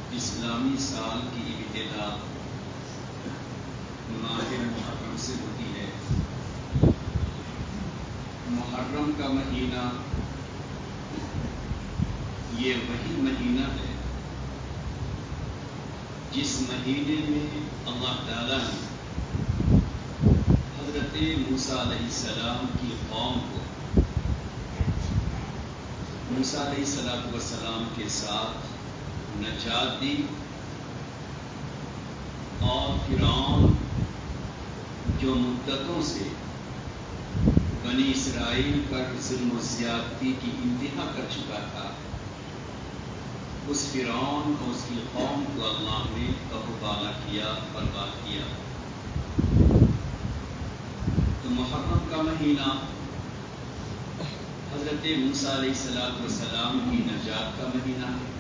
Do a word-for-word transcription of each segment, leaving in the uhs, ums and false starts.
اسلامی سال کی ابتدا ماہ محرم سے ہوتی ہے۔ محرم کا مہینہ یہ وہی مہینہ ہے جس مہینے میں اللہ تعالیٰ نے حضرت موسیٰ علیہ السلام کی قوم کو موسیٰ علیہ السلام کے ساتھ نجات دی، اور فرعون جو مدتوں سے بنی اسرائیل پر ظلم و زیادتی کی انتہا کر چکا تھا، اس فرعون اور اس کی قوم کو اللہ نے قہر بالا کیا، برباد کیا۔ تو محرم کا مہینہ حضرت موسیٰ علیہ السلام کی نجات کا مہینہ ہے۔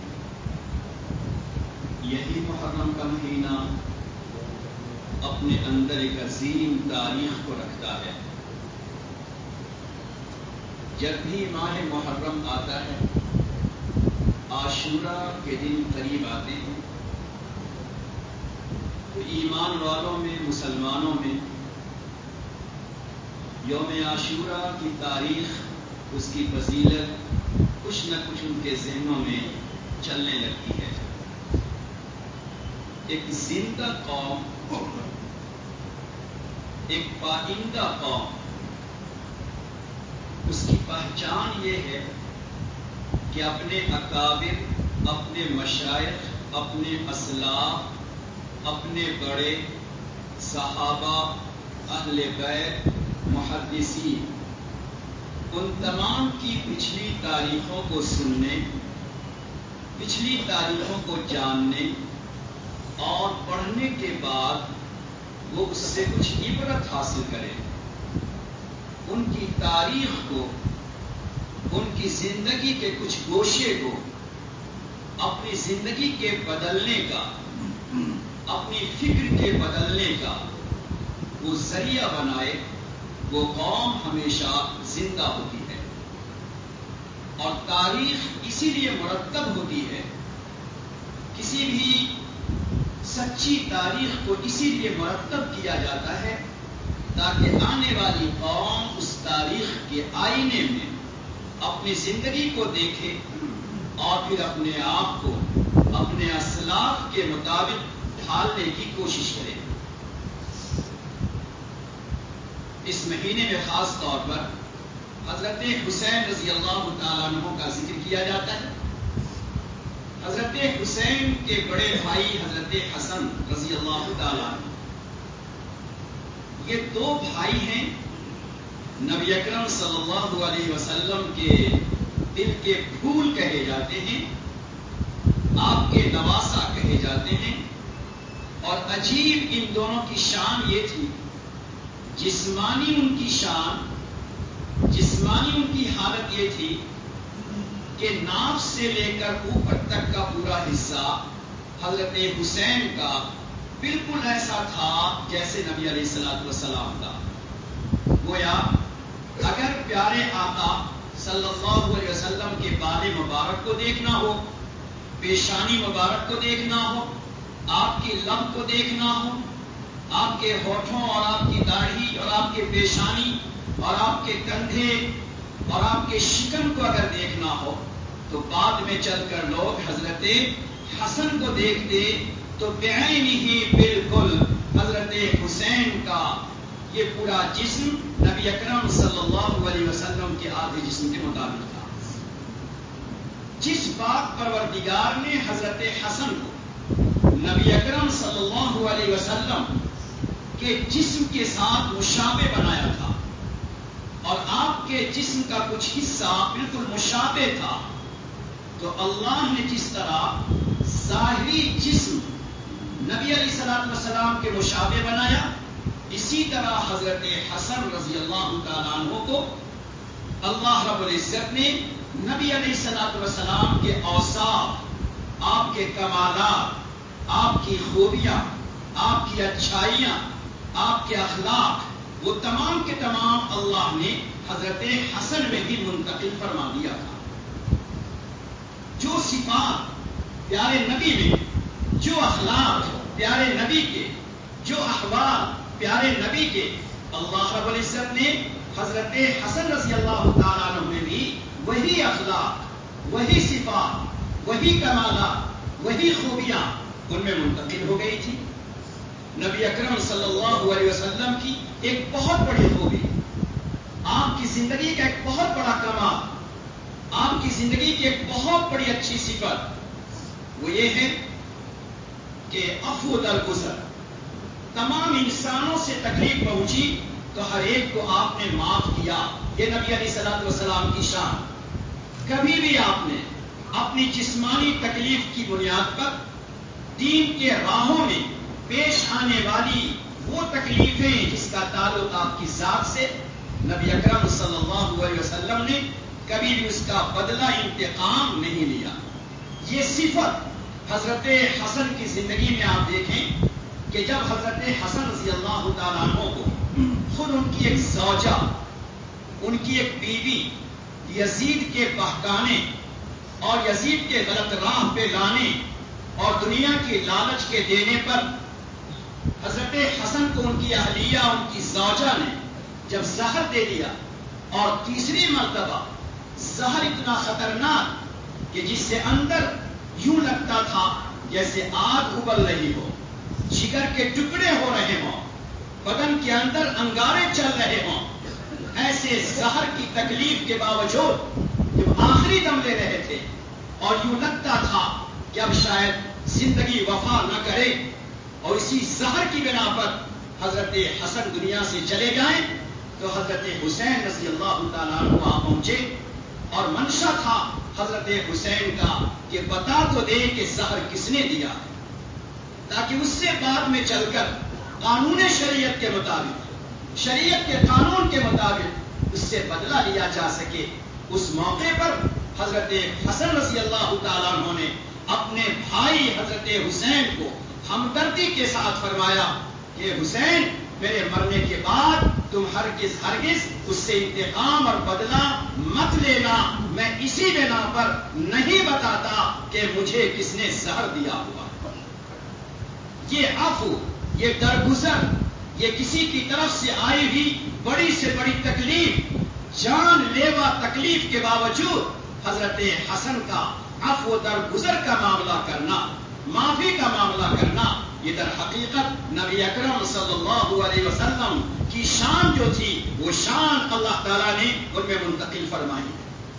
یہی محرم کا مہینہ اپنے اندر ایک عظیم تاریخ کو رکھتا ہے۔ جب بھی ماہ محرم آتا ہے، عاشورہ کے دن قریب آتے ہیں، تو ایمان والوں میں، مسلمانوں میں یوم عاشورہ کی تاریخ، اس کی فضیلت کچھ نہ کچھ ان کے ذہنوں میں چلنے لگتی ہے۔ ایک زندہ قوم، ایک پائندہ قوم، اس کی پہچان یہ ہے کہ اپنے اکابر، اپنے مشائخ، اپنے اسلاف، اپنے بڑے صحابہ، اہل بیت، محدثین، ان تمام کی پچھلی تاریخوں کو سننے، پچھلی تاریخوں کو جاننے اور پڑھنے کے بعد وہ اس سے کچھ عبرت حاصل کرے، ان کی تاریخ کو، ان کی زندگی کے کچھ گوشے کو اپنی زندگی کے بدلنے کا، اپنی فکر کے بدلنے کا وہ ذریعہ بنائے، وہ قوم ہمیشہ زندہ ہوتی ہے۔ اور تاریخ اسی لیے مرتب ہوتی ہے، کسی بھی سچی تاریخ کو اسی لیے مرتب کیا جاتا ہے تاکہ آنے والی قوم اس تاریخ کے آئینے میں اپنی زندگی کو دیکھے اور پھر اپنے آپ کو اپنے اسلاف کے مطابق ڈھالنے کی کوشش کرے۔ اس مہینے میں خاص طور پر حضرت حسین رضی اللہ تعالیٰ عنہ کا ذکر کیا جاتا ہے۔ حضرت حسین کے بڑے بھائی حضرت حسن رضی اللہ تعالیٰ عنہ، یہ دو بھائی ہیں، نبی اکرم صلی اللہ علیہ وسلم کے دل کے پھول کہے جاتے ہیں، آپ کے نواسا کہے جاتے ہیں۔ اور عجیب ان دونوں کی شان یہ تھی، جسمانی ان کی شان، جسمانی ان کی حالت یہ تھی کہ ناف سے لے کر اوپر تک کا پورا حصہ حضرت حسین کا بالکل ایسا تھا جیسے نبی علیہ الصلوۃ والسلام کا۔ گویا اگر پیارے آقا صلی اللہ علیہ وسلم کے بال مبارک کو دیکھنا ہو، پیشانی مبارک کو دیکھنا ہو، آپ کی لب کو دیکھنا ہو، آپ کے ہونٹوں اور آپ کی داڑھی اور آپ کے پیشانی اور آپ کے کندھے اور آپ کے شکم کو اگر دیکھنا ہو، تو بعد میں چل کر لوگ حضرت حسن کو دیکھتے تو بعینہ بالکل حضرت حسین کا یہ پورا جسم نبی اکرم صلی اللہ علیہ وسلم کے آدھے جسم کے مطابق تھا۔ جس بات پروردگار نے حضرت حسن کو نبی اکرم صلی اللہ علیہ وسلم کے جسم کے ساتھ مشابہ بنایا تھا، اور آپ کے جسم کا کچھ حصہ بالکل مشابہ تھا، تو اللہ نے جس طرح ظاہری جسم نبی علیہ الصلوۃ والسلام کے مشابہ بنایا، اسی طرح حضرت حسن رضی اللہ تعالیٰ عنہ کو اللہ رب العزت نے نبی علیہ الصلوۃ والسلام کے اوصاف، آپ کے کمالات، آپ کی خوبیاں، آپ کی اچھائیاں، آپ کے اخلاق، وہ تمام کے تمام اللہ نے حضرت حسن میں ہی منتقل فرما دیا تھا۔ جو صفات پیارے نبی میں جو اخلاق پیارے نبی کے، جو احوال پیارے نبی کے، اللہ رب العزت نے حضرت حسن رضی اللہ تعالیٰ عنہ میں بھی وہی اخلاق، وہی صفات، وہی کمالات، وہی خوبیاں ان میں منتقل ہو گئی تھی۔ نبی اکرم صلی اللہ علیہ وسلم کی ایک بہت بڑی خوبی، آپ کی زندگی کا ایک بہت بڑا کمال، آپ کی زندگی کی ایک بہت بڑی اچھی صفت وہ یہ ہے کہ عفو درگزر۔ تمام انسانوں سے تکلیف پہنچی تو ہر ایک کو آپ نے معاف کیا۔ یہ نبی علیہ الصلوۃ والسلام کی شان۔ کبھی بھی آپ نے اپنی جسمانی تکلیف کی بنیاد پر دین کے راہوں میں پیش آنے والی وہ تکلیفیں جس کا تعلق آپ کی ذات سے، نبی اکرم صلی اللہ علیہ وسلم نے کبھی بھی اس کا بدلہ انتقام نہیں لیا۔ یہ صفت حضرت حسن کی زندگی میں آپ دیکھیں کہ جب حضرت حسن رضی اللہ تعالیٰ عنہ کو خود ان کی ایک زوجہ، ان کی ایک بیوی یزید کے بہکانے اور یزید کے غلط راہ پہ لانے اور دنیا کی لالچ کے دینے پر حضرت حسن کو ان کی اہلیہ، ان کی زوجہ نے جب زہر دے دیا، اور تیسری مرتبہ زہر اتنا خطرناک کہ جس سے اندر یوں لگتا تھا جیسے آگ ابل رہی ہو، جگر کے ٹکڑے ہو رہے ہوں، بدن کے اندر انگارے چل رہے ہوں، ایسے زہر کی تکلیف کے باوجود جب آخری دم لے رہے تھے اور یوں لگتا تھا کہ اب شاید زندگی وفا نہ کرے اور اسی زہر کی بنا پر حضرت حسن دنیا سے چلے جائیں، تو حضرت حسین رضی اللہ تعالیٰ عنہ وہاں پہنچے اور منشا تھا حضرت حسین کا کہ بتا تو دے کہ زہر کس نے دیا ہے، تاکہ اس سے بعد میں چل کر قانون شریعت کے مطابق، شریعت کے قانون کے مطابق اس سے بدلہ لیا جا سکے۔ اس موقع پر حضرت حسن رضی اللہ تعالیٰ عنہ نے اپنے بھائی حضرت حسین کو ہمدردی کے ساتھ فرمایا کہ حسین، میرے مرنے کے بعد تم ہرگز ہرگز اس سے انتقام اور بدلہ مت لینا، میں اسی بنا پر نہیں بتاتا کہ مجھے کس نے زہر دیا ہوا۔ یہ عفو، یہ درگزر، یہ کسی کی طرف سے آئی ہوئی بڑی سے بڑی تکلیف، جان لیوا تکلیف کے باوجود حضرت حسن کا عفو درگزر کا معاملہ کرنا، معافی کا معاملہ کرنا، یہ در حقیقت نبی اکرم صلی اللہ علیہ وسلم کی شان جو تھی وہ شان اللہ تعالیٰ نے ان میں منتقل فرمائی۔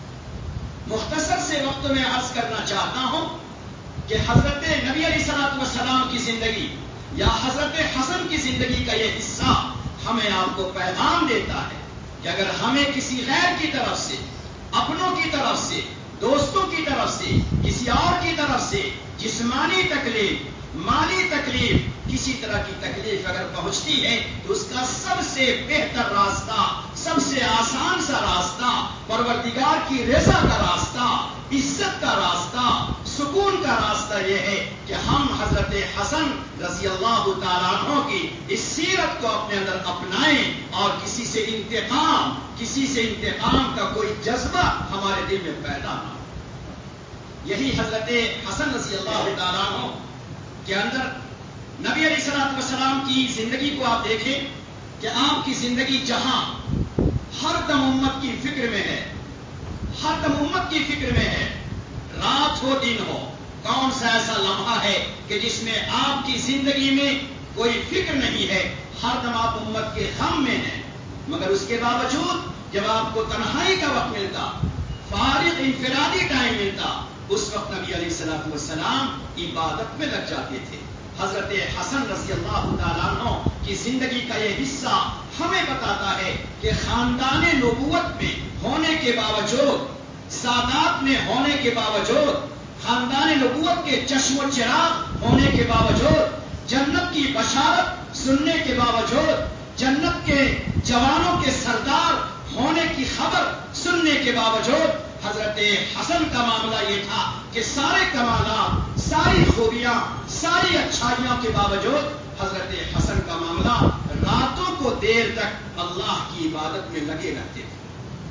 مختصر سے وقت میں عرض کرنا چاہتا ہوں کہ حضرت نبی علیہ الصلوۃ والسلام کی زندگی یا حضرت حسن کی زندگی کا یہ حصہ ہمیں آپ کو پیغام دیتا ہے کہ اگر ہمیں کسی غیر کی طرف سے، اپنوں کی طرف سے، دوستوں کی طرف سے، کسی اور کی طرف سے جسمانی تکلیف، مالی تکلیف، کسی طرح کی تکلیف اگر پہنچتی ہے تو اس کا سب سے بہتر راستہ، سب سے آسان سا راستہ، پروردگار کی رضا کا راستہ، عزت کا راستہ، سکون کا راستہ یہ ہے کہ ہم حضرت حسن رضی اللہ تعالیٰ عنہ کی اس سیرت کو اپنے اندر اپنائیں اور کسی سے انتقام، کسی سے انتقام کا کوئی جذبہ ہمارے دل میں پیدا نہ ہو۔ یہی حضرت حسن رضی اللہ تعالیٰ عنہ کے اندر نبی علیہ الصلوۃ والسلام کی زندگی کو آپ دیکھیں کہ آپ کی زندگی جہاں ہر دم امت کی فکر میں ہے، ہر دم امت کی فکر میں ہے، رات ہو دن ہو، کون سا ایسا لمحہ ہے کہ جس میں آپ کی زندگی میں کوئی فکر نہیں ہے، ہر دم آپ امت کے غم میں ہیں، مگر اس کے باوجود جب آپ کو تنہائی کا وقت ملتا، فارغ انفرادی ٹائم ملتا، اس وقت نبی علیہ الصلوۃ والسلام عبادت میں لگ جاتے تھے۔ حضرت حسن رضی اللہ تعالیٰ عنہ کی زندگی کا یہ حصہ ہمیں بتاتا ہے کہ خاندان نبوت میں ہونے کے باوجود، سادات میں ہونے کے باوجود، خاندان نبوت کے چشم و چراغ ہونے کے باوجود، جنت کی بشارت سننے کے باوجود، جنت کے جوانوں کے سردار ہونے کی خبر سننے کے باوجود، حضرت حسن کا معاملہ یہ تھا کہ سارے کمالات، ساری خوبیاں، ساری اچھائیوں کے باوجود حضرت حسن کا معاملہ راتوں کو دیر تک اللہ کی عبادت میں لگے رہتے تھے۔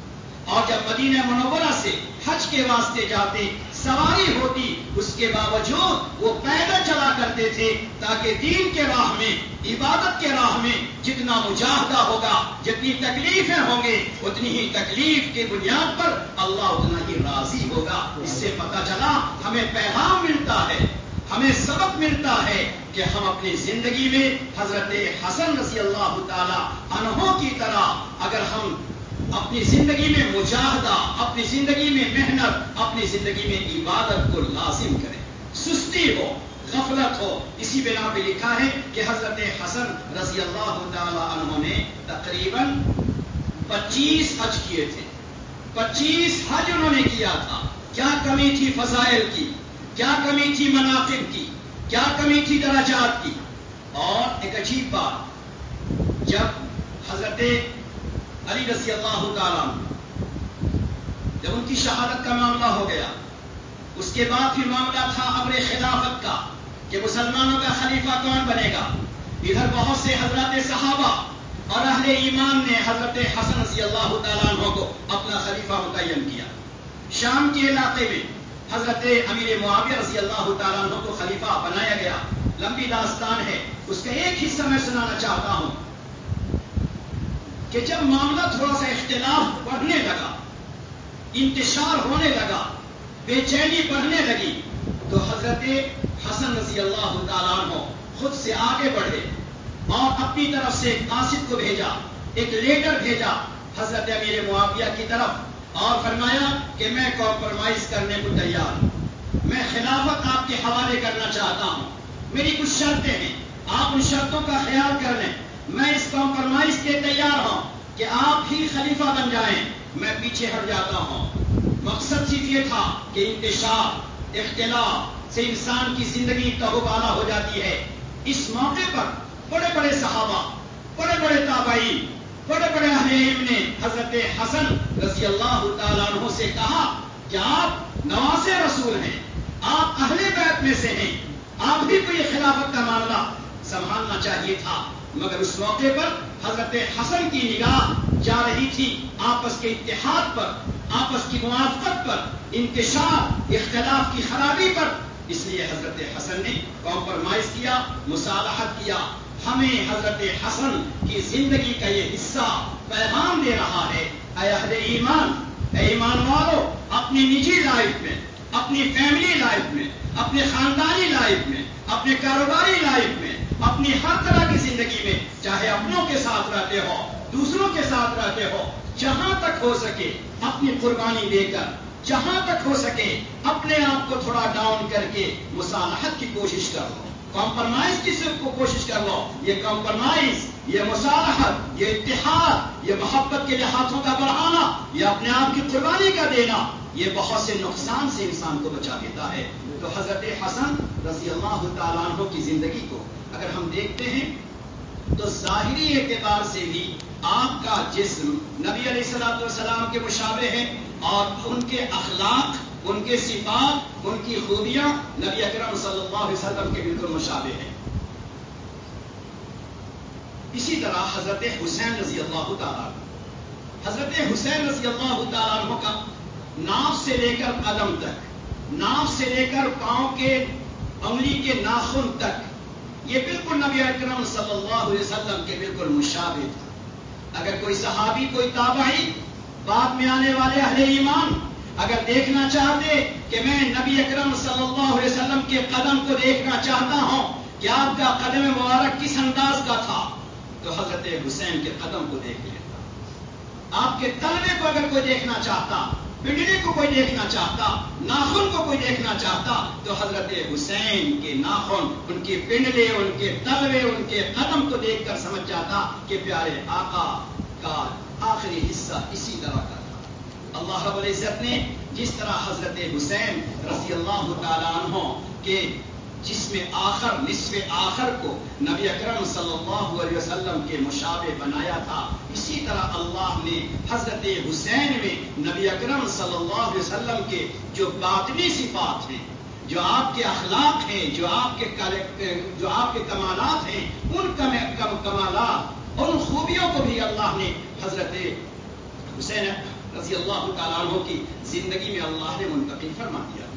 اور جب مدینہ منورہ سے حج کے واسطے جاتے سواری ہوتی، اس کے باوجود وہ پیدل چلا کرتے تھے تاکہ دین کے راہ میں، عبادت کے راہ میں جتنا مجاہدہ ہوگا، جتنی تکلیفیں ہوں گے، اتنی ہی تکلیف کی بنیاد پر اللہ اتنا ہی راضی ہوگا۔ اس سے پتہ چلا ہمیں پیغام ملتا ہے، ہمیں سبق ملتا ہے کہ ہم اپنی زندگی میں حضرت حسن رضی اللہ تعالی عنہ کی طرح اگر ہم اپنی زندگی میں مجاہدہ، اپنی زندگی میں محنت، اپنی زندگی میں عبادت کو لازم کریں، سستی ہو، غفلت ہو، اسی بنا پہ لکھا ہے کہ حضرت حسن رضی اللہ تعالی عنہ نے تقریباً پچیس حج کیے تھے، پچیس حج انہوں نے کیا تھا۔ کیا کمی تھی فضائل کی، کیا کمی تھی مناقب کی، کیا کمی تھی درجات کی۔ اور ایک عجیب بات، جب حضرت علی رضی اللہ تعالیٰ جب ان کی شہادت کا معاملہ ہو گیا، اس کے بعد پھر معاملہ تھا امر خلافت کا کہ مسلمانوں کا خلیفہ کون بنے گا۔ ادھر بہت سے حضرات صحابہ اور اہل ایمان نے حضرت حسن رضی اللہ تعالیٰ عنہ کو اپنا خلیفہ متعین کیا۔ شام کے علاقے میں حضرت امیر معاویہ رضی اللہ تعالیٰ عنہ کو خلیفہ بنایا گیا۔ لمبی داستان ہے، اس کا ایک حصہ میں سنانا چاہتا ہوں کہ جب معاملہ تھوڑا سا اختلاف بڑھنے لگا، انتشار ہونے لگا، بے چینی بڑھنے لگی، تو حضرت حسن رضی اللہ تعالیٰ عنہ خود سے آگے بڑھے اور اپنی طرف سے ایک قاصد کو بھیجا، ایک لیٹر بھیجا حضرت امیر معاویہ کی طرف، اور فرمایا کہ میں کمپرومائز کرنے کو تیار ہوں، میں خلافت آپ کے حوالے کرنا چاہتا ہوں، میری کچھ شرطیں ہیں، آپ ان شرطوں کا خیال کر لیں، میں اس کمپرومائز کے تیار ہوں کہ آپ ہی خلیفہ بن جائیں، میں پیچھے ہٹ جاتا ہوں۔ مقصد صرف یہ تھا کہ انتشار، اختلاف سے انسان کی زندگی تہوبالا ہو جاتی ہے۔ اس موقع پر بڑے بڑے صحابہ، بڑے بڑے تابعین، بڑے بڑے اہل علم نے حضرت حسن رضی اللہ تعالیٰ عنہ سے کہا کہ آپ نواسے رسول ہیں، آپ اہل بیت میں سے ہیں، آپ ہی کو یہ خلافت کا معاملہ سنبھالنا چاہیے تھا۔ مگر اس موقع پر حضرت حسن کی نگاہ جا رہی تھی آپس کے اتحاد پر، آپس کی موافقت پر، انتشار، اختلاف کی خرابی پر، اس لیے حضرت حسن نے کمپرومائز کیا، مصالحت کیا۔ ہمیں حضرت حسن کی زندگی کا یہ حصہ پیغام دے رہا ہے، اے اہل ایمان، اے ایمان والو، اپنی نجی لائف میں، اپنی فیملی لائف میں، اپنے خاندانی لائف میں، اپنے کاروباری لائف میں، اپنی ہر طرح کی زندگی میں، چاہے اپنوں کے ساتھ رہتے ہو، دوسروں کے ساتھ رہتے ہو، جہاں تک ہو سکے اپنی قربانی دے کر، جہاں تک ہو سکے اپنے آپ کو تھوڑا ڈاؤن کر کے مصالحت کی کوشش کر لو، کمپرومائز کی صرف کو کوشش کر لو۔ یہ کمپرومائز، یہ مصالحت، یہ اتحاد، یہ محبت کے لحاظوں کا بڑھانا، یہ اپنے آپ کی قربانی کا دینا، یہ بہت سے نقصان سے انسان کو بچا دیتا ہے۔ تو حضرت حسن رضی اللہ تعالیٰ عنہ کی زندگی کو اگر ہم دیکھتے ہیں تو ظاہری اعتبار سے بھی آپ کا جسم نبی علیہ الصلوۃ والسلام کے مشابہ ہے، اور ان کے اخلاق، ان کے صفات، ان کی خوبیاں نبی اکرم صلی اللہ علیہ وسلم کے بالکل مشابہ ہیں۔ اسی طرح حضرت حسین رضی اللہ تعالیٰ حضرت حسین رضی اللہ تعالیٰ عنہ کا ناف سے لے کر قدم تک، ناف سے لے کر پاؤں کے انگلی کے ناخن تک، یہ بالکل نبی اکرم صلی اللہ علیہ وسلم کے بالکل مشابہ تھا۔ اگر کوئی صحابی، کوئی تابعی، بعد میں آنے والے اہل ایمان اگر دیکھنا چاہتے کہ میں نبی اکرم صلی اللہ علیہ وسلم کے قدم کو دیکھنا چاہتا ہوں کہ آپ کا قدم مبارک کس انداز کا تھا، تو حضرت حسین کے قدم کو دیکھ لیتا۔ آپ کے تلوے کو اگر کوئی دیکھنا چاہتا، پنڈلی کو کوئی دیکھنا چاہتا، ناخن کو کوئی دیکھنا چاہتا، تو حضرت حسین کے ناخن، ان کی پنڈلی، ان کے تلوے، ان کے قدم کو دیکھ کر سمجھ جاتا کہ پیارے آقا کا آخری حصہ اسی طرح کا تھا۔ اللہ رب العزت نے جس طرح حضرت حسین رضی اللہ تعالیٰ عنہ کے جس میں آخر، نصف آخر کو نبی اکرم صلی اللہ علیہ وسلم کے مشابہ بنایا تھا، اسی طرح اللہ نے حضرت حسین میں نبی اکرم صلی اللہ علیہ وسلم کے جو باطنی صفات ہیں، جو آپ کے اخلاق ہیں، جو آپ کے جو آپ کے کمالات ہیں، ان کمالات اور ان خوبیوں کو بھی اللہ نے حضرت حسین رضی اللہ تعالیٰ عنہ کی زندگی میں اللہ نے منتقل فرما دیا.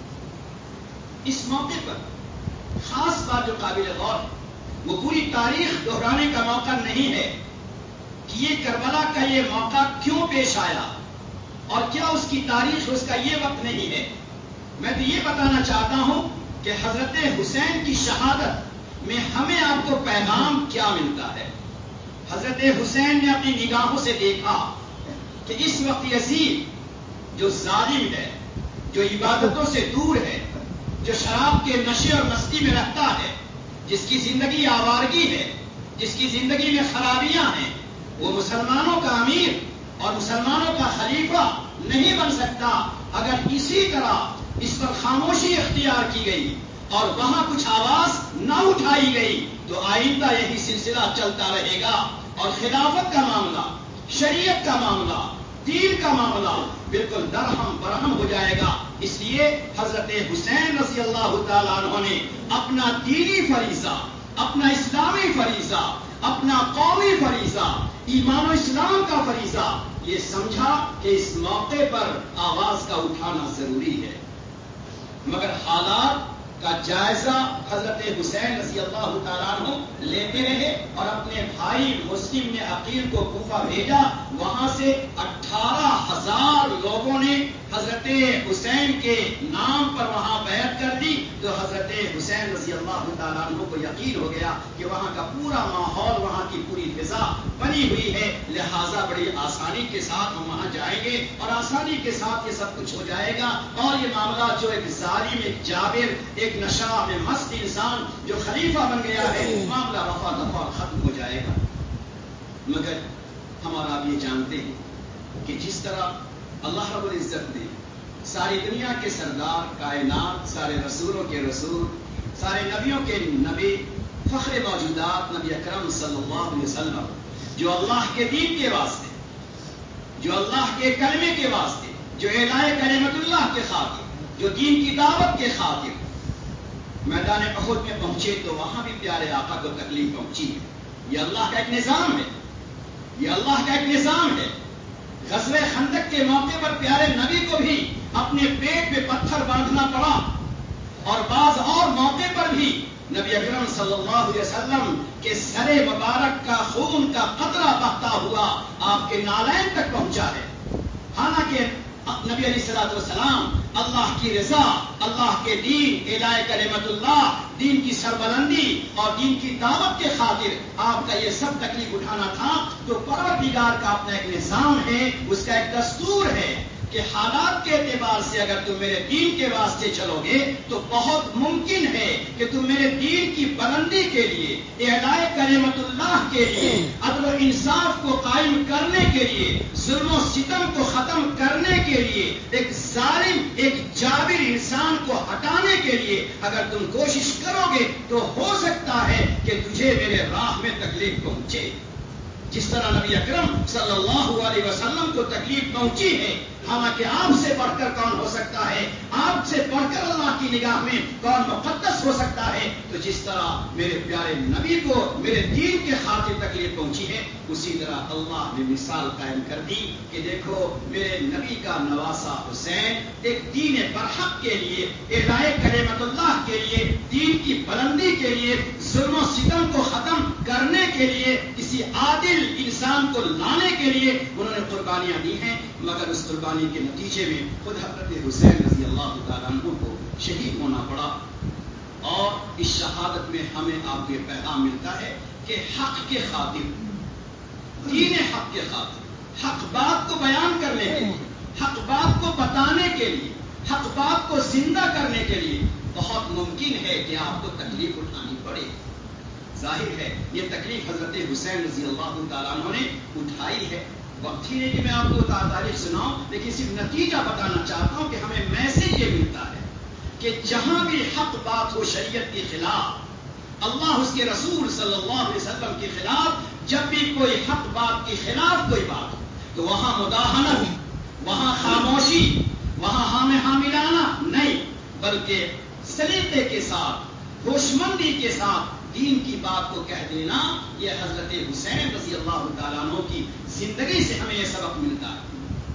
اس موقع پر خاص بات جو قابل غور ہے وہ پوری تاریخ دہرانے کا موقع نہیں ہے کہ یہ کربلا کا یہ موقع کیوں پیش آیا اور کیا اس کی تاریخ اس کا یہ وقت نہیں ہے. میں تو یہ بتانا چاہتا ہوں کہ حضرت حسین کی شہادت میں ہمیں آپ کو پیغام کیا ملتا ہے. حضرت حسین نے اپنی نگاہوں سے دیکھا کہ اس وقت یزید جو ظالم ہے، جو عبادتوں سے دور ہے، جو شراب کے نشے اور مستی میں رہتا ہے، جس کی زندگی آوارگی ہے، جس کی زندگی میں خرابیاں ہیں، وہ مسلمانوں کا امیر اور مسلمانوں کا خلیفہ نہیں بن سکتا اگر اسی طرح اس پر خاموشی اختیار کی گئی اور وہاں کچھ آواز نہ اٹھائی گئی تو آئندہ یہی سلسلہ چلتا رہے گا اور خلافت کا معاملہ، شریعت کا معاملہ، دین کا معاملہ بالکل درہم برہم ہو جائے گا. اس لیے حضرت حسین رضی اللہ تعالیٰ عنہ نے اپنا دینی فریضہ، اپنا اسلامی فریضہ، اپنا قومی فریضہ، ایمان و اسلام کا فریضہ یہ سمجھا کہ اس موقع پر آواز کا اٹھانا ضروری ہے. مگر حالات کا جائزہ حضرت حسین رضی اللہ تعالیٰ عنہ لیتے رہے اور اپنے بھائی مسلم نے عقیل کو کوفہ بھیجا. وہاں سے اٹھارہ ہزار لوگوں نے حضرت حسین کے نام پر وہاں بیعت کر دی. تو حضرت حسین رضی اللہ تعالیٰ عنہ کو یقین ہو گیا کہ وہاں کا پورا ماحول، وہاں کی پوری فضا بنی ہوئی ہے، لہذا بڑی آسانی کے ساتھ ہم وہاں جائیں گے اور آسانی کے ساتھ یہ سب کچھ ہو جائے گا اور یہ معاملہ جو ایک ظالم، ایک جابر، ایک نشہ میں مست انسان جو خلیفہ بن گیا ہے، معاملہ رفع دفع ختم ہو جائے گا. مگر ہمارا آپ یہ جانتے ہیں کہ جس طرح اللہ رب العزت نے ساری دنیا کے سردار، کائنات، سارے رسولوں کے رسول، سارے نبیوں کے نبی، فخر موجودات نبی اکرم صلی اللہ علیہ وسلم جو اللہ کے دین کے واسطے، جو اللہ کے کلمے کے واسطے، جو اعلاء کلمت اللہ کے خاطر، جو دین کی دعوت کے خاطر میدان احد میں پہنچے تو وہاں بھی پیارے آقا کو تکلیف پہنچی ہے. یہ اللہ کا ایک نظام ہے، یہ اللہ کا ایک نظام ہے. غزوہ خندق کے موقع پر پیارے نبی کو بھی اپنے پیٹ میں پتھر باندھنا پڑا اور بعض اور موقع پر بھی نبی اکرم صلی اللہ علیہ وسلم کے سر مبارک کا خون کا قطرہ بہتا ہوا آپ کے نالین تک پہنچا ہے. حالانکہ نبی علیہ الصلوۃ والسلام اللہ کی رضا، اللہ کے دین، اعلاء کلمت اللہ، دین کی سربلندی اور دین کی دعوت کے خاطر آپ کا یہ سب تکلیف اٹھانا تھا. تو پروردگار کا اپنا ایک نظام ہے، اس کا ایک دستور ہے کہ حالات کے اعتبار سے اگر تم میرے دین کے واسطے چلو گے تو بہت ممکن ہے کہ تم میرے دین کی بلندی کے لیے، اعلاء کلمت اللہ کے لیے، عدل و انصاف کو قائم کرنے کے لیے، ظلم و ستم کو ختم کرنے کے لیے، ایک ظالم، ایک جابر انسان کو ہٹانے کے لیے اگر تم کوشش کرو گے تو ہو سکتا ہے کہ تجھے میرے راہ میں تکلیف پہنچے. جس طرح نبی اکرم صلی اللہ علیہ وسلم کو تکلیف پہنچی ہے، حالانکہ آپ سے بڑھ کر کون ہو سکتا ہے، آپ سے بڑھ کر اللہ کی نگاہ میں کون مقدس ہو سکتا ہے، تو جس طرح میرے پیارے نبی کو میرے دین کے خاطر تکلیف پہنچی ہے، اسی طرح اللہ نے مثال قائم کر دی کہ دیکھو میرے نبی کا نواسا حسین ایک دین برحق کے لیے، اعلاء کلمت اللہ کے لیے، دین کی بلندی کے لیے، ظلم و ستم کو ختم کرنے کے لیے، کسی عادل انسان کو لانے کے لیے انہوں نے قربانیاں دی ہیں. مگر اس قربانی کے نتیجے میں خود حضرت حسین رضی اللہ تعالیٰ عنہ کو شہید ہونا پڑا. اور اس شہادت میں ہمیں آپ کو یہ پیغام ملتا ہے کہ حق کے خاطر، دین حق کے خاطر، حق بات کو بیان کرنے کے لیے، حق بات کو بتانے کے لیے، حق بات کو زندہ کرنے کے لیے بہت ممکن ہے کہ آپ کو تکلیف اٹھانی پڑے. ظاہر ہے یہ تکلیف حضرت حسین رضی اللہ تعالیٰ عنہ نے اٹھائی ہے. وقت ہی نہیں کہ میں آپ کو تاریخ سناؤں، لیکن صرف نتیجہ بتانا چاہتا ہوں کہ ہمیں میسج یہ ملتا ہے کہ جہاں بھی حق بات ہو شریعت کے خلاف، اللہ اس کے رسول صلی اللہ علیہ وسلم کے خلاف، جب بھی کوئی حق بات کے خلاف کوئی بات ہو تو وہاں مداہنت، وہاں خاموشی، وہاں ہام حاملانہ نہیں، بلکہ سلیقے کے ساتھ، ہوشمندی کے ساتھ دین کی بات کو کہہ دینا، یہ حضرت حسین رضی اللہ تعالیٰ عنہ کی زندگی سے ہمیں یہ سبق ملتا ہے.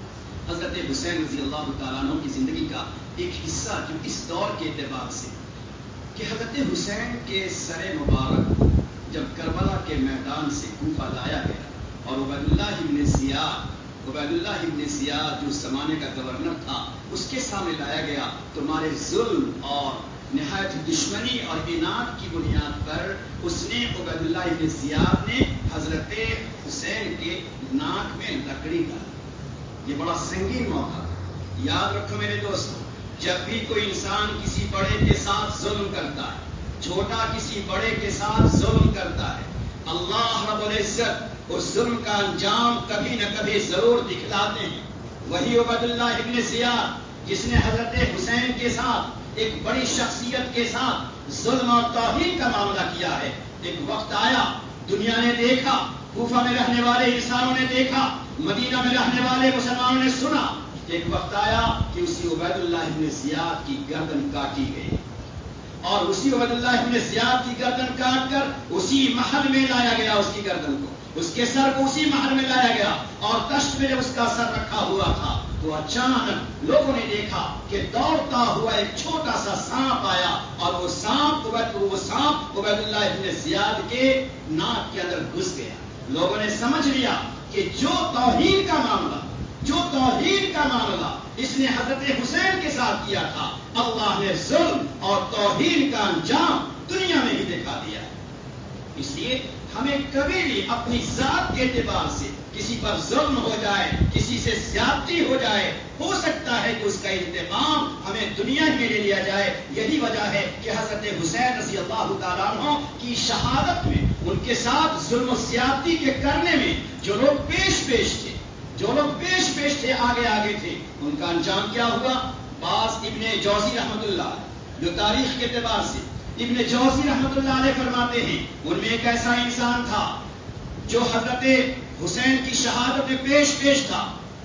حضرت حسین رضی اللہ تعالیٰ عنہ کی زندگی کا ایک حصہ جو اس دور کے اعتبار سے کہ حضرت حسین کے سر مبارک کو جب کربلا کے میدان سے کوفہ لایا گیا اور عبید اللہ ابن زیاد عبید اللہ ابن زیاد جو اس زمانے کا گورنر تھا اس کے سامنے لایا گیا تو ہمارے ظلم اور نہایت دشمنی اور اناد کی بنیاد پر اس نے عبید اللہ ابن زیاد نے حضرت حسین کے ناک میں لکڑی ڈالی. یہ بڑا سنگین موقع. یاد رکھو میرے دوستوں، جب بھی کوئی انسان کسی بڑے کے ساتھ ظلم کرتا ہے، چھوٹا کسی بڑے کے ساتھ ظلم کرتا ہے، اللہ رب العزت اس ظلم کا انجام کبھی نہ کبھی ضرور دکھلاتے ہیں. وہی عبید اللہ ابن زیاد جس نے حضرت حسین کے ساتھ ایک بڑی شخصیت کے ساتھ ظلم اور توہین کا معاملہ کیا ہے. ایک وقت آیا، دنیا نے دیکھا، کوفہ میں رہنے والے انسانوں نے دیکھا، مدینہ میں رہنے والے مسلمانوں نے سنا. ایک وقت آیا کہ اسی عبید اللہ ابن زیاد کی گردن کاٹی گئی اور اسی عبید اللہ ابن زیاد کی گردن کاٹ کر اسی محل میں لایا گیا. اس کی گردن کو، اس کے سر کو اسی محل میں لایا گیا اور تشت میں جب اس کا سر رکھا ہوا تھا تو اچانک لوگوں نے دیکھا کہ دوڑتا ہوا ایک چھوٹا سا سانپ آیا اور وہ سانپ وہ سانپ عبید اللہ ابن زیاد کے ناک کے اندر گھس گیا. لوگوں نے سمجھ لیا کہ جو توہین کا معاملہ جو توہین کا معاملہ اس نے حضرت حسین کے ساتھ کیا تھا، اللہ نے ظلم اور توہین کا انجام دنیا میں ہی دکھا دیا ہے. اس لیے ہمیں کبھی بھی اپنی ذات کے اعتبار سے کسی پر ظلم ہو جائے، کسی سے زیادتی ہو جائے، ہو سکتا ہے کہ اس کا انتقام ہمیں دنیا ہی میں لے لیا جائے. یہی وجہ ہے کہ حضرت حسین رضی اللہ تعالیٰ عنہ کی شہادت میں، ان کے ساتھ ظلم و زیادتی کے کرنے میں جو لوگ پیش پیش تھے جو لوگ پیش پیش تھے آگے آگے تھے، ان کا انجام کیا ہوا؟ بعض ابن جوزی رحمت اللہ جو تاریخ کے اعتبار سے ابن جوزی رحمت اللہ علیہ فرماتے ہیں ان میں ایک ایسا انسان تھا جو حضرت حسین کی شہادت میں پیش پیش تھا.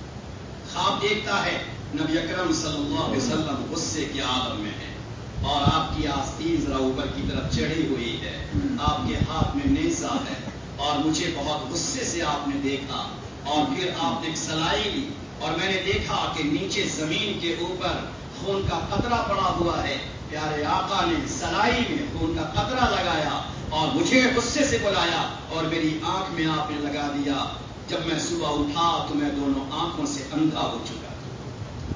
خواب دیکھتا ہے نبی اکرم صلی اللہ علیہ وسلم غصے کے عالم میں ہے اور آپ کی آستین ذرا اوپر کی طرف چڑھی ہوئی ہے، آپ کے ہاتھ میں نیزہ ہے اور مجھے بہت غصے سے آپ نے دیکھا اور پھر آپ نے ایک سلائی لی اور میں نے دیکھا کہ نیچے زمین کے اوپر خون کا قطرہ پڑا ہوا ہے. پیارے آقا نے سلائی میں خون کا قطرہ لگایا اور مجھے غصے سے بلایا اور میری آنکھ میں آپ نے لگا دیا. جب میں صبح اٹھا تو میں دونوں آنکھوں سے اندھا ہو چکا تھا.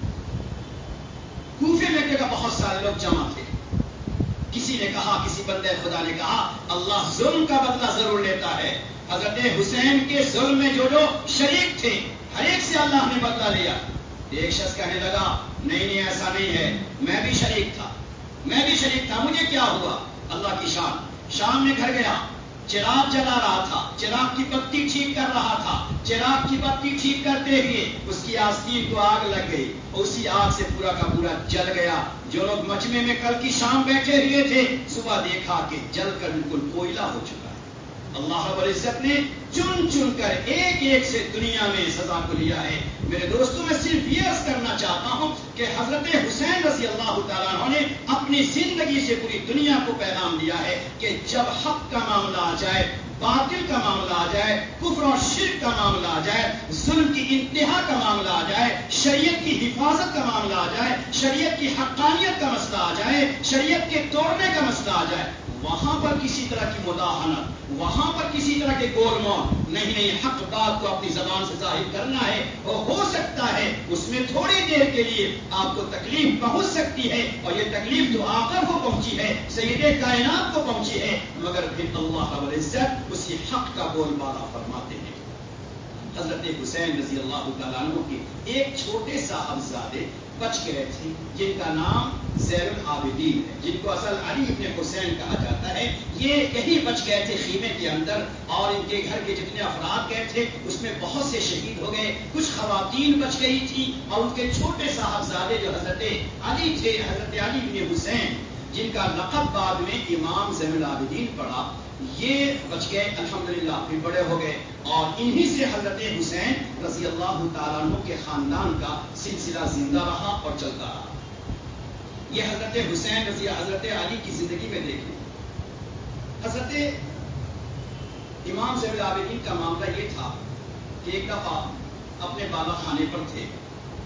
کوفے میں جگہ بہت سارے لوگ جمع تھے. کسی نے کہا، کسی بندے خدا نے کہا اللہ ظلم کا بدلہ ضرور لیتا ہے. حضرت حسین کے ظلم میں جو لوگ شریک تھے ہر ایک سے اللہ نے بدلہ لیا. ایک شخص کہنے لگا نہیں نہیں ایسا نہیں ہے، میں بھی شریک تھا میں بھی شریک تھا مجھے کیا ہوا؟ اللہ کی شان. شام میں گھر گیا، چراغ جلا رہا تھا، چراغ کی بتی ٹھیک کر رہا تھا. چراغ کی بتی ٹھیک کرتے ہوئے اس کی آستین کو آگ لگ گئی، اسی آگ سے پورا کا پورا جل گیا. جو لوگ مجمع میں کل کی شام بیٹھے ہوئے تھے صبح دیکھا کہ جل کر بالکل کوئلہ ہو چکا ہے. اللہ رب العزت نے چن چن کر ایک ایک سے دنیا میں سزا کو لیا ہے. میرے دوستوں میں صرف یہ عرض کرنا چاہتا ہوں کہ حضرت حسین رضی اللہ تعالیٰ عنہ نے اپنی زندگی سے پوری دنیا کو پیغام دیا ہے کہ جب حق کا معاملہ آ جائے، باطل کا معاملہ آ جائے، کفر اور شرک کا معاملہ آ جائے، ظلم کی انتہا کا معاملہ آ جائے، شریعت کی حفاظت کا معاملہ آ جائے، شریعت کی حقانیت کا مسئلہ آ جائے، شریعت کے توڑنے کا مسئلہ آ جائے، وہاں پر کسی طرح کی مداحنت، وہاں پر کسی طرح کے گول مول نہیں نہیں حق بات کو اپنی زبان سے ظاہر کرنا ہے. اور ہو سکتا ہے اس میں تھوڑی دیر کے لیے آپ کو تکلیف پہنچ سکتی ہے اور یہ تکلیف تو آقا کو پہنچی ہے، سید کائنات کو پہنچی ہے، مگر پھر اللہ رب العزت اسی حق کا بول بالا فرماتے ہیں. حضرت حسین رضی اللہ تعالیٰ عنہ کے ایک چھوٹے صاحبزادے بچ گئے تھے جن کا نام زین العابدین ہے، جن کو اصل علی ابن حسین کہا جاتا ہے. یہ کہیں بچ گئے تھے خیمے کے اندر اور ان کے گھر کے جتنے افراد گئے تھے اس میں بہت سے شہید ہو گئے. کچھ خواتین بچ گئی تھی اور ان کے چھوٹے صاحبزادے جو حضرت علی تھے، حضرت علی ابن حسین جن کا لقب بعد میں امام زین العابدین پڑا، یہ بچ گئے الحمدللہ، پھر بڑے ہو گئے اور انہی سے حضرت حسین رضی اللہ تعالیٰ عنہ کے خاندان کا سلسلہ زندہ رہا اور چلتا رہا. یہ حضرت حسین رضی حضرت علی کی زندگی میں دیکھیں. حضرت امام زین العابدین کا معاملہ یہ تھا کہ ایک دفعہ اپنے بالا خانے پر تھے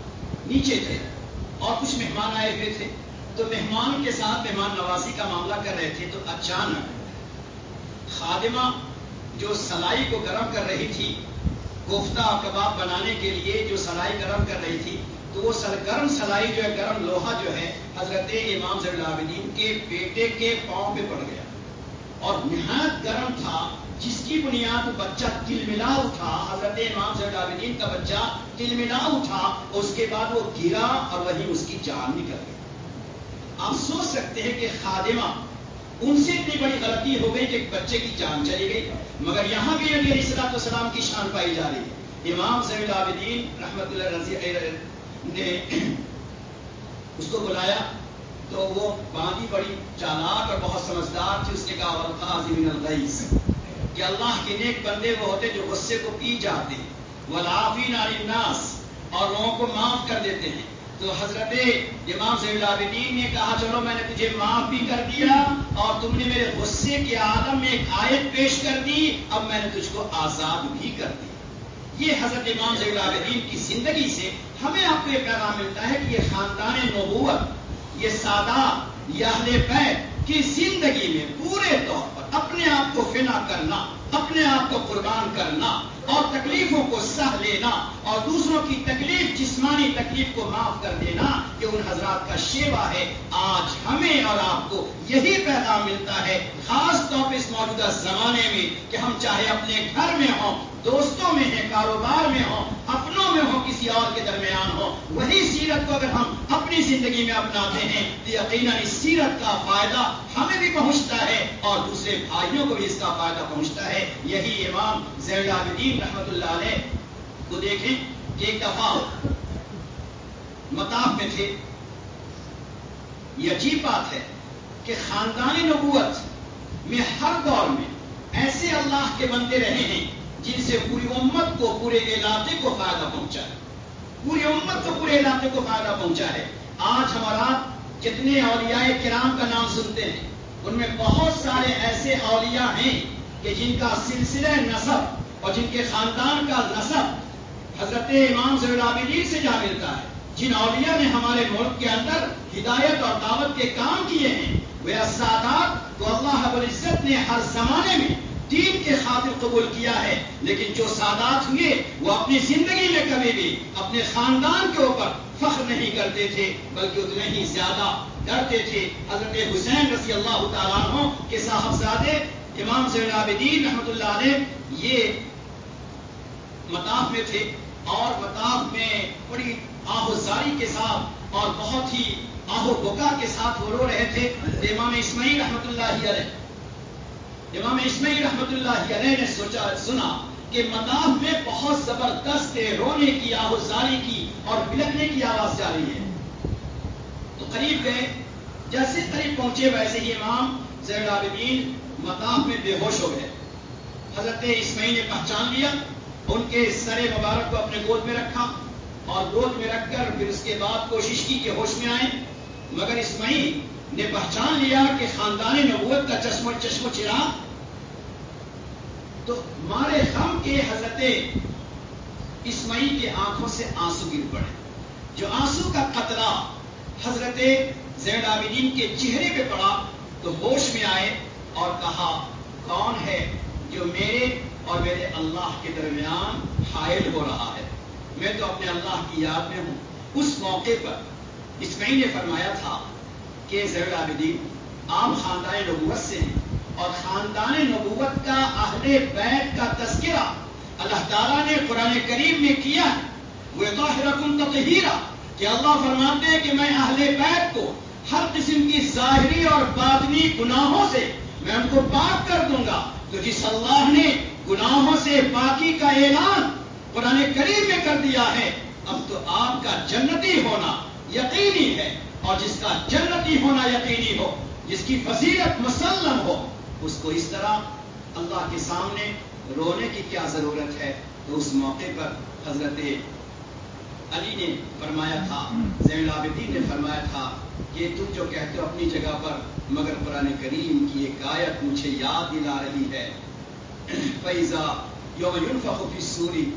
نیچے تھے اور کچھ مہمان آئے ہوئے تھے، تو مہمان کے ساتھ مہمان نوازی کا معاملہ کر رہے تھے، تو اچانک خادمہ جو سلائی کو گرم کر رہی تھی، کوفتہ کباب بنانے کے لیے جو سلائی گرم کر رہی تھی، تو وہ گرم سلائی جو ہے، گرم لوہا جو ہے، حضرت امام زین العابدین کے بیٹے کے پاؤں پہ پڑ گیا اور نہایت گرم تھا، جس کی بنیاد بچہ تلملا اٹھا، حضرت امام زین العابدین کا بچہ تلملا اٹھا، اس کے بعد وہ گرا اور وہیں اس کی جان نکل گئی۔ آپ سوچ سکتے ہیں کہ خادمہ ان سے اتنی بڑی غلطی ہو گئی کہ ایک بچے کی جان چلی گئی، مگر یہاں بھی نبی علیہ الصلوۃ والسلام کی شان پائی جا رہی ہے۔ امام زین العابدین رحمت اللہ رضی نے اس کو بلایا، تو وہ باندھی بڑی چالاک اور بہت سمجھدار تھی، اس نے کہا والقاظمین الغیظ، کہ اللہ کے نیک بندے وہ ہوتے جو غصے کو پی جاتے ہیں، والعافین عن الناس، اور لوگوں کو معاف کر دیتے ہیں۔ تو حضرت امام زین العابدین نے کہا چلو میں نے تجھے معاف بھی کر دیا اور تم نے میرے غصے کے عالم میں ایک آیت پیش کر دی، اب میں نے تجھ کو آزاد بھی کر دی۔ یہ حضرت امام زین العابدین کی زندگی سے ہمیں آپ کو یہ پیغام ملتا ہے کہ یہ خاندان نبوت، یہ سادات، یہ اہل بیت کی زندگی میں پورے طور پر اپنے آپ کو فنا کرنا، اپنے آپ کو قربان کرنا اور تکلیفوں کو سہ لینا اور دوسروں کی تکلیف، جسمانی تکلیف کو معاف کر دینا، یہ ان حضرات کا شیوا ہے۔ آج ہمیں اور آپ کو یہی پیغام ملتا ہے، خاص طور پہ اس موجودہ زمانے میں، کہ ہم چاہے اپنے گھر میں ہوں، دوستوں میں ہیں، کاروبار میں ہوں، اپنوں میں ہوں، کسی اور کے درمیان ہوں، وہی سیرت کو اگر ہم اپنی زندگی میں اپناتے ہیں تو یقیناً اس سیرت کا فائدہ ہمیں بھی پہنچتا ہے اور دوسرے بھائیوں کو بھی اس کا فائدہ پہنچتا ہے۔ یہی امام زین العابدین رحمت اللہ علیہ کو دیکھیں کہ ایک دفعہ مطاف میں تھے۔ یہ عجیب بات ہے کہ خاندان نبوت میں ہر دور میں ایسے اللہ کے بندے رہے ہیں جن سے پوری امت کو، پورے علاقے کو فائدہ پہنچا ہے، پوری امت کو، پورے علاقے کو فائدہ پہنچا ہے۔ آج ہمارا جتنے اولیاء کرام کا نام سنتے ہیں، ان میں بہت سارے ایسے اولیاء ہیں کہ جن کا سلسلہ نسب اور جن کے خاندان کا نسب حضرت امام زین العابدین سے جا ملتا ہے۔ جن اولیاء نے ہمارے ملک کے اندر ہدایت اور دعوت کے کام کیے ہیں، وہ سادات کو اللہ رب العزت نے ہر زمانے میں دین کے خاطر قبول کیا ہے، لیکن جو سادات ہوئے وہ اپنی زندگی میں کبھی بھی اپنے خاندان کے اوپر فخر نہیں کرتے تھے، بلکہ اتنے ہی زیادہ ڈرتے تھے۔ حضرت حسین رضی اللہ تعالیٰ عنہ کے صاحبزادے امام زین العابدین رحمت اللہ علیہ یہ مطاف میں تھے اور مطاف میں بڑی آہوزاری کے ساتھ اور بہت ہی آہو بکا کے ساتھ وہ رو رہے تھے۔ امام اسماعیل رحمت اللہ علیہ امام اسماعیل رحمت اللہ علیہ نے سوچا سنا کہ مطاف میں بہت زبردست رونے کی، آہوزاری کی اور بلکنے کی آواز جا رہی ہے، تو قریب گئے۔ جیسے قریب پہنچے ویسے ہی امام زین العابدین مطاف میں بے ہوش ہو گئے۔ حضرت اسماعیل نے پہچان لیا، ان کے سر مبارک کو اپنے گود میں رکھا اور گود میں رکھ کر پھر اس کے بعد کوشش کی کہ ہوش میں آئیں، مگر اسماعیل نے پہچان لیا کہ خاندان نبوت کا چشم چشم چراغ، تو مارے غم کے حضرت اسماعیل کی آنکھوں سے آنسو گر پڑے۔ جو آنسو کا قطرہ حضرت زین العابدین کے چہرے پہ پڑا تو ہوش میں آئے اور کہا کون ہے جو میرے اور میرے اللہ کے درمیان حائل ہو رہا ہے؟ میں تو اپنے اللہ کی یاد میں ہوں۔ اس موقع پر اسماعیل نے فرمایا تھا کہ زین العابدین آپ خاندان نبوت سے ہیں اور خاندان نبوت کا اہل بیت کا تذکرہ اللہ تعالیٰ نے قرآن کریم میں کیا ہے۔ وَيُطَهِّرَكُمْ تَطْهِيرًا، کہ اللہ فرماتے ہیں کہ میں اہل بیت کو ہر قسم کی ظاہری اور باطنی گناہوں سے میں ان کو پاک کر دوں گا۔ تو جس اللہ نے گناہوں سے پاکی کا اعلان قرآن کریم میں کر دیا ہے، اب تو آپ کا جنتی ہونا یقینی ہے، اور جس کا جنتی ہونا یقینی ہو، جس کی فضیلت مسلم ہو، اس کو اس طرح اللہ کے سامنے رونے کی کیا ضرورت ہے؟ تو اس موقع پر حضرت علی نے فرمایا تھا، زین العابدین نے فرمایا تھا کہ تم جو کہتے ہو اپنی جگہ پر، مگر قرآن کریم کی ایک آیت مجھے یاد دلا رہی ہے۔ فَإِذَا يَوْمَ يُنفَخُ فِي الصُّورِ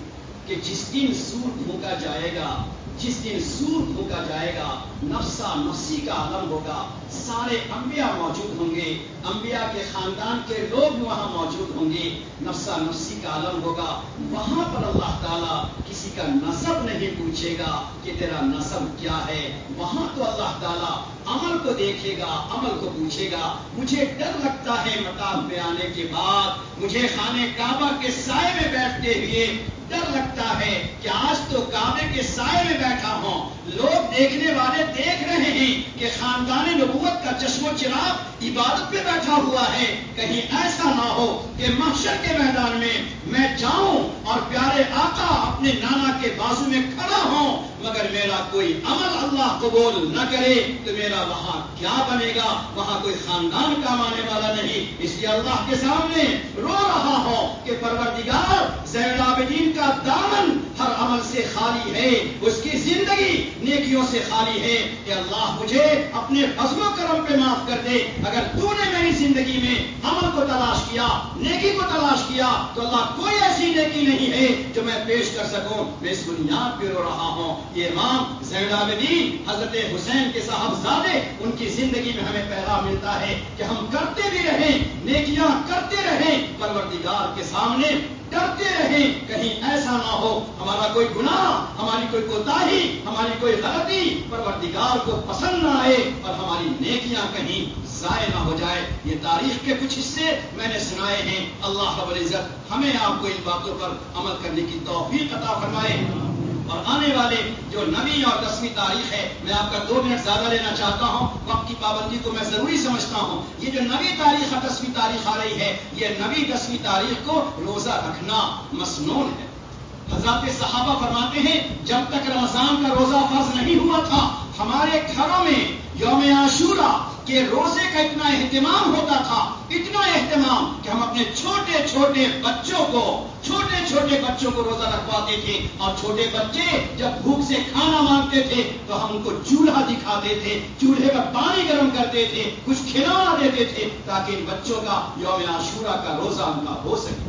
کہ جس دن سور پھونکا جائے گا، جس دن سور پھونکا جائے گا، نفسا نفسی کا عالم ہوگا، سارے انبیاء موجود ہوں گے، انبیاء کے خاندان کے لوگ وہاں موجود ہوں گے، نفسا نفسی کا عالم ہوگا۔ وہاں پر اللہ تعالیٰ کسی کا نسب نہیں پوچھے گا کہ تیرا نسب کیا ہے، وہاں تو اللہ تعالیٰ عمل کو دیکھے گا، عمل کو پوچھے گا۔ مجھے ڈر لگتا ہے مطاف میں آنے کے بعد، مجھے خانے کعبہ کے سائے میں بیٹھتے ہوئے ڈر لگتا ہے کہ آج تو کعبے کے سائے میں بیٹھا ہوں، لوگ دیکھنے والے دیکھ رہے ہیں کہ خاندان نبوت کا چشم و چراغ عبادت پہ بیٹھا ہوا ہے، کہیں ایسا نہ ہو کہ محشر کے میدان میں میں جاؤں اور پیارے آقا اپنے نانا کے بازو میں کھڑا ہوں مگر میرا کوئی عمل اللہ قبول نہ کرے تو میرا وہاں کیا بنے گا؟ وہاں کوئی خاندان کام آنے والا نہیں۔ اس لیے اللہ کے سامنے رو رہا ہوں کہ پروردگار زین العابدین کا دامن ہر عمل سے خالی ہے، اس کی زندگی نیکیوں سے خالی ہے کہ اللہ مجھے اپنے فضل و کرم پہ معاف کر دے۔ اگر تو نے میری زندگی میں عمل کو تلاش کیا، نیکی کو تلاش کیا تو اللہ کوئی ایسی نیکی نہیں ہے جو میں پیش کر سکوں، میں اس بنیاد پہ رو رہا ہوں۔ یہ امام زین العابدین حضرت حسین کے صاحبزادے، ان کی زندگی میں ہمیں پیغام ملتا ہے کہ ہم کرتے بھی رہیں، نیکیاں کرتے رہیں، پروردگار کے سامنے ڈرتے رہیں، کہیں ایسا نہ ہو ہمارا کوئی گناہ، ہماری کوئی کوتاہی، ہماری کوئی غلطی پروردگار کو پسند نہ آئے اور ہماری نیکیاں کہیں ضائع نہ ہو جائے۔ یہ تاریخ کے کچھ حصے میں نے سنائے ہیں۔ اللہ رب العزت ہمیں آپ کو ان باتوں پر عمل کرنے کی توفیق عطا فرمائے۔ اور آنے والے جو نویں اور دسویں تاریخ ہے، میں آپ کا دو منٹ زیادہ لینا چاہتا ہوں، وقت کی پابندی کو میں ضروری سمجھتا ہوں۔ یہ جو نویں تاریخ اور دسویں تاریخ آ رہی ہے، یہ نویں دسویں تاریخ کو روزہ رکھنا مسنون ہے۔ حضرات صحابہ فرماتے ہیں جب تک رمضان کا روزہ فرض نہیں ہوا تھا، ہمارے گھروں میں یوم عاشورہ کے روزے کا اتنا اہتمام ہوتا تھا، اتنا اہتمام کہ ہم اپنے چھوٹے چھوٹے بچوں کو چھوٹے چھوٹے بچوں کو روزہ رکھواتے تھے، اور چھوٹے بچے جب بھوک سے کھانا مانگتے تھے تو ہم ان کو چولہا دکھاتے تھے، چولہے پر پانی گرم کرتے تھے، کچھ کھلانا دیتے تھے تاکہ ان بچوں کا یوم عاشورہ کا روزہ ان کا ہو سکے۔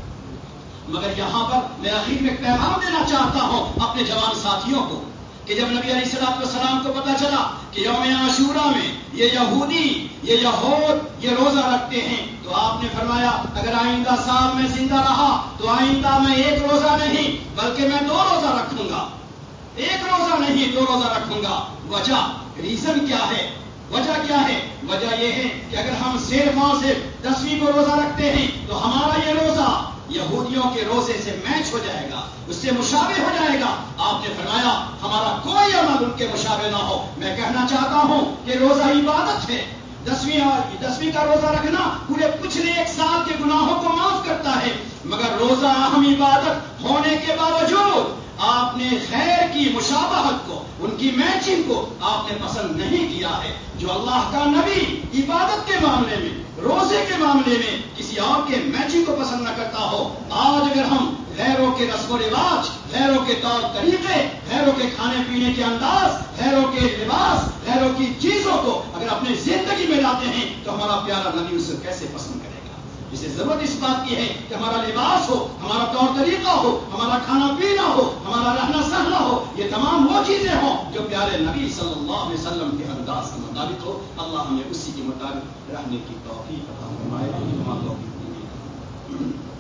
مگر یہاں پر میں آخر میں پیغام دینا چاہتا ہوں اپنے جوان ساتھیوں کو کہ جب نبی علیہ الصلوۃ والسلام کو پتا چلا کہ یوم عاشورہ میں یہ یہودی، یہ یہود یہ روزہ رکھتے ہیں، تو آپ نے فرمایا اگر آئندہ سال میں زندہ رہا تو آئندہ میں ایک روزہ نہیں بلکہ میں دو روزہ رکھوں گا، ایک روزہ نہیں دو روزہ رکھوں گا۔ وجہ ریزن کیا ہے؟ وجہ کیا ہے؟ وجہ یہ ہے کہ اگر ہم صرف اور صرف دسویں کو روزہ رکھتے ہیں تو ہمارا یہ روزہ یہودیوں کے روزے سے میچ ہو جائے گا، اس سے مشابہ ہو جائے گا۔ آپ نے فرمایا ہمارا کوئی عمل ان کے مشابہ نہ ہو۔ میں کہنا چاہتا ہوں کہ روزہ عبادت ہے، دسویں اور دسویں کا روزہ رکھنا پورے پچھلے ایک سال کے گناہوں کو معاف کرتا ہے، مگر روزہ اہم عبادت ہونے کے باوجود آپ نے خیر کی مشابہت کو، ان کی میچنگ کو آپ نے پسند نہیں کیا ہے۔ جو اللہ کا نبی عبادت کے معاملے میں، روزے کے معاملے میں کسی اور کے میچنگ کو پسند نہ کرتا ہو، آج اگر ہم غیروں کے رسم و رواج، غیروں کے طور طریقے، غیروں کے کھانے پینے کے انداز، غیروں کے لباس، غیروں کی چیزوں کو اگر اپنی زندگی میں لاتے ہیں تو ہمارا پیارا نبی اسے کیسے پسند کرے گا؟ اسے ضرورت اس بات کی ہے کہ ہمارا لباس ہو، ہمارا طور طریقہ ہو، ہمارا کھانا پینا ہو، ہمارا رہنا سہنا ہو، یہ تمام وہ چیزیں ہوں جو پیارے نبی صلی اللہ علیہ وسلم کے انداز کے مطابق ہو۔ اللہ ہمیں اسی کے مطابق رہنے کی توفیق عطا فرمائے۔